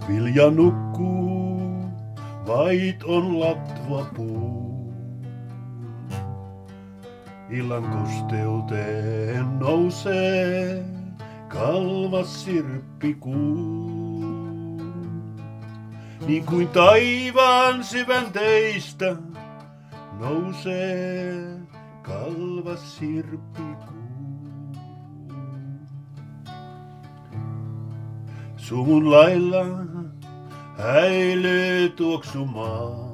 Vilja nukkuu, vait on latva puu. Illan kosteuteen nousee kalvas sirppikuu. Niin kuin taivaan syvänteistä nousee kalvas sirppikuu. Sumun lailla häilyy tuoksumaa.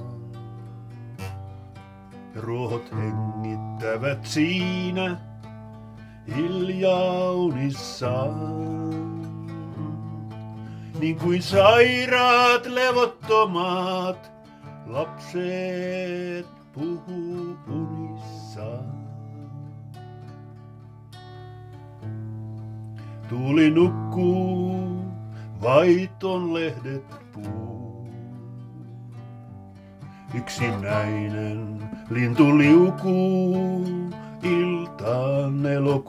Ruohot hengittävät siinä hiljaa unissaan. Niin kuin sairaat levottomat lapset puhuu unissaan. Tuuli nukkuu, vaiton lehdet puu. Yksinäinen lintu liukuu iltaan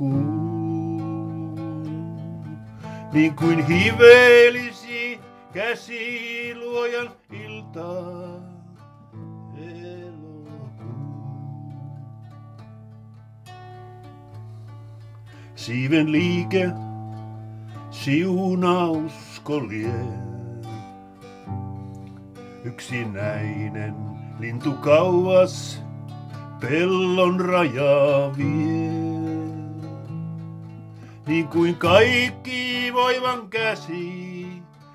elokuun. Niin kuin hivelisi käsi luojan iltaa elokuun. Siiven liike siunausko lie. Yksinäinen lintu kauas pellon rajaa vie. Niin kuin kaikki voivan käsi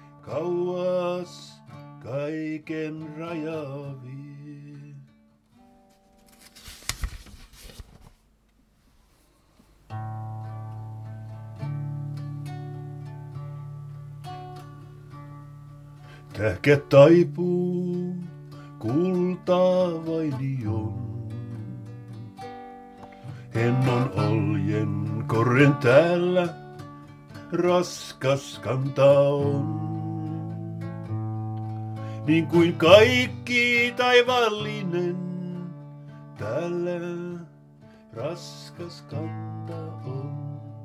kauas kaiken rajaa vie. Tähkä taipuu, kultaa vainion. Hennon oljen korren täällä raskas kanta on. Niin kuin kaikki taivaallinen täällä raskas kanta on.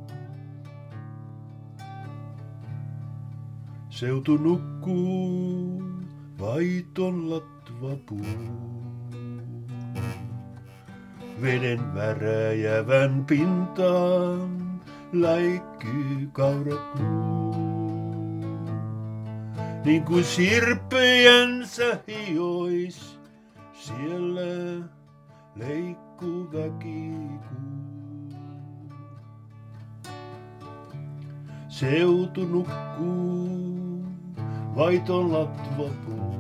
Seutu nukkuu, vaiton latva puu. Veden väräjävän pintaan läikkyy kaurakuu. Niin kuin sirppejänsä hiois, siellä leikkuu väkikuu. Seutu nukkuu, vaiton latva puu.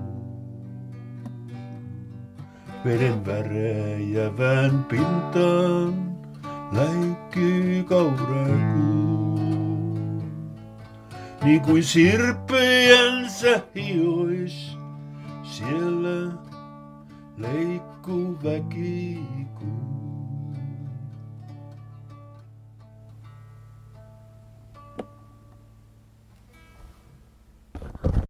Veden väräjävän pintaan läikkyy kaurakuu. Niin kuin sirppejänsä hiois, siellä leikkuu väki.